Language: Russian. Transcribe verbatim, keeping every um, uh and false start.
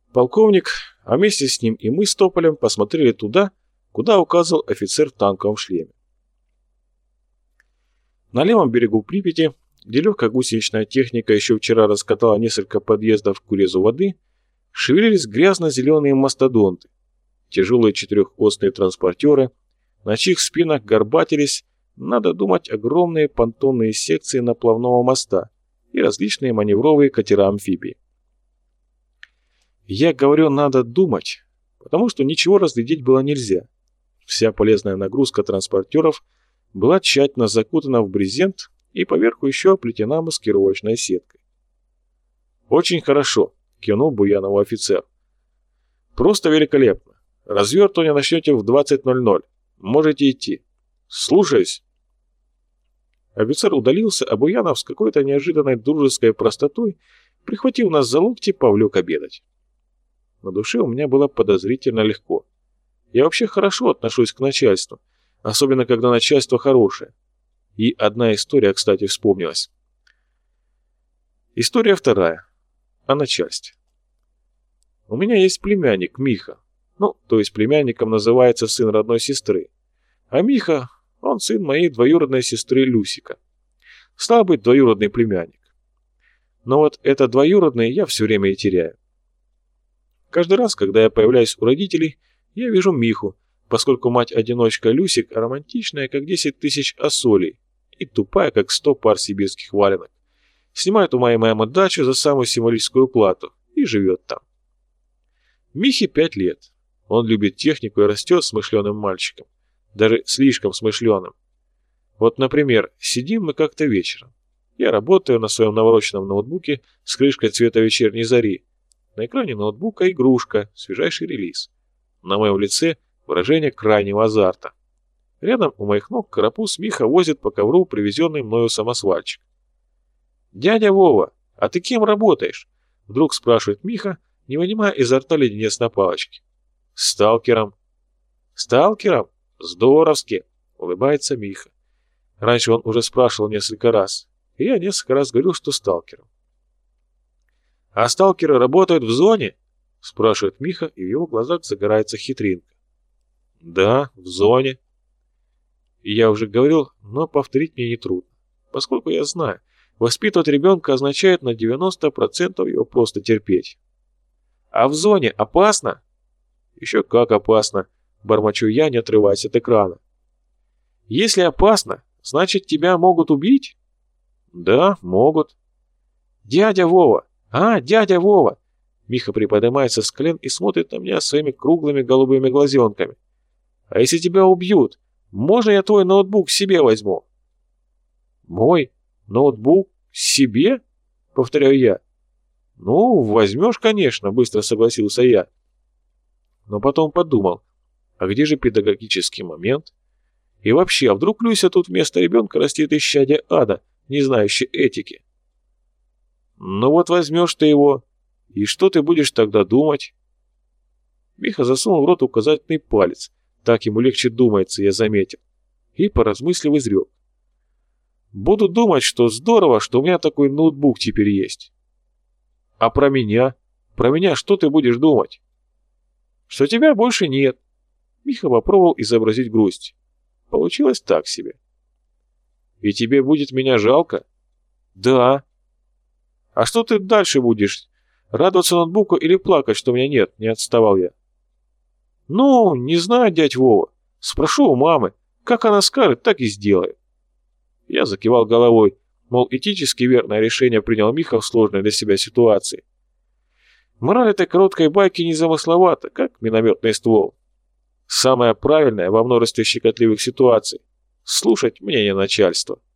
Полковник, а вместе с ним и мы с Тополем посмотрели туда, куда указывал офицер в танковом шлеме. На левом берегу Припяти, где легкая гусеничная техника еще вчера раскатала несколько подъездов к урезу воды, шевелились грязно-зеленые мастодонты, тяжелые четырехосные транспортеры, на чьих спинах горбатились, надо думать, огромные понтонные секции наплавного моста и различные маневровые катера-амфибии. Я говорю, надо думать, потому что ничего разглядеть было нельзя. Вся полезная нагрузка транспортеров была тщательно закутана в брезент и поверху еще оплетена маскировочной сеткой. «Очень хорошо», — кивнул Буянову офицер. «Просто великолепно. Развертывание начнете в двадцать ноль ноль. Можете идти. Слушаюсь». Офицер удалился, а Буянов с какой-то неожиданной дружеской простотой, прихватив нас за локти, повлек обедать. На душе у меня было подозрительно легко. Я вообще хорошо отношусь к начальству, особенно когда начальство хорошее. И одна история, кстати, вспомнилась. История вторая. О начальстве. У меня есть племянник Миха. Ну, то есть племянником называется сын родной сестры. А Миха, он сын моей двоюродной сестры Люсика. Стал быть, двоюродный племянник. Но вот это двоюродный я все время и теряю. Каждый раз, когда я появляюсь у родителей, я вижу Миху, поскольку мать-одиночка Люсик романтичная, как десять тысяч осолей, и тупая, как сто пар сибирских валенок. Снимает у моей мамы дачу за самую символическую плату и живет там. Михе пять лет. Он любит технику и растет смышленым мальчиком. Даже слишком смышленым. Вот, например, сидим мы как-то вечером. Я работаю на своем навороченном ноутбуке с крышкой цвета вечерней зари. На экране ноутбука игрушка, свежайший релиз. На моем лице выражение крайнего азарта. Рядом у моих ног карапуз Миха возит по ковру привезенный мною самосвальчик. «Дядя Вова, а ты кем работаешь?» Вдруг спрашивает Миха, не вынимая изо рта леденец на палочке. «Сталкером». «Сталкером? Здоровски!» — улыбается Миха. Раньше он уже спрашивал несколько раз, и я несколько раз говорил, что сталкером. «А сталкеры работают в зоне?» — спрашивает Миха, и в его глазах загорается хитринка. «Да, в зоне». И я уже говорил, но повторить мне нетрудно, поскольку я знаю, воспитывать ребенка означает на девяносто процентов его просто терпеть. «А в зоне опасно?» «Еще как опасно», — бормочу я, не отрываясь от экрана. «Если опасно, значит, тебя могут убить?» «Да, могут». «Дядя Вова! А, дядя Вова!» Миха приподнимается с колен и смотрит на меня своими круглыми голубыми глазенками. «А если тебя убьют, можно я твой ноутбук себе возьму?» «Мой ноутбук себе?» — повторяю я. «Ну, возьмешь, конечно», — быстро согласился я. Но потом подумал, а где же педагогический момент? И вообще, а вдруг Люся тут вместо ребенка растит исчадие ада, не знающий этики? «Ну вот возьмешь ты его, и что ты будешь тогда думать?» Миха засунул в рот указательный палец, так ему легче думается, я заметил, и, поразмыслив, изрек. «Буду думать, что здорово, что у меня такой ноутбук теперь есть». «А про меня? Про меня что ты будешь думать?» «Что тебя больше нет». Миха попробовал изобразить грусть. Получилось так себе. «И тебе будет меня жалко?» «Да». «А что ты дальше будешь? Радоваться ноутбуку или плакать, что меня нет?» — не отставал я. «Ну, не знаю, дядь Вова. Спрошу у мамы. Как она скажет, так и сделаю». Я закивал головой, мол, этически верное решение принял Миха в сложной для себя ситуации. Мораль этой короткой байки незамысловата, как минометный ствол. Самое правильное во множестве щекотливых ситуаций — слушать мнение начальства.